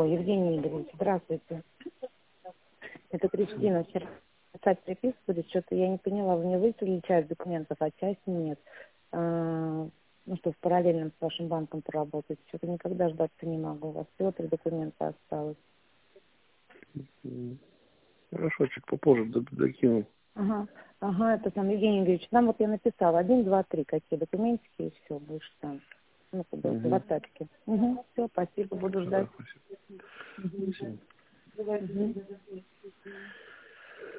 Алло, Евгений Игоревич, здравствуйте. Это Кристина. Вчера писать переписку, что-то я не поняла, вы мне выставили часть документов, а часть нет. Ну, что в параллельном с вашим банком поработать. Что-то никогда ждать-то не могу. У вас всего 3 документа осталось. Хорошо, чуть попозже докину. Ага, это там, Евгений Игоревич, там вот я написала 1, 2, 3, какие документики, и все, больше там. Ну, куда, в WhatsApp. Все, спасибо, буду ждать. Спасибо. Мгм.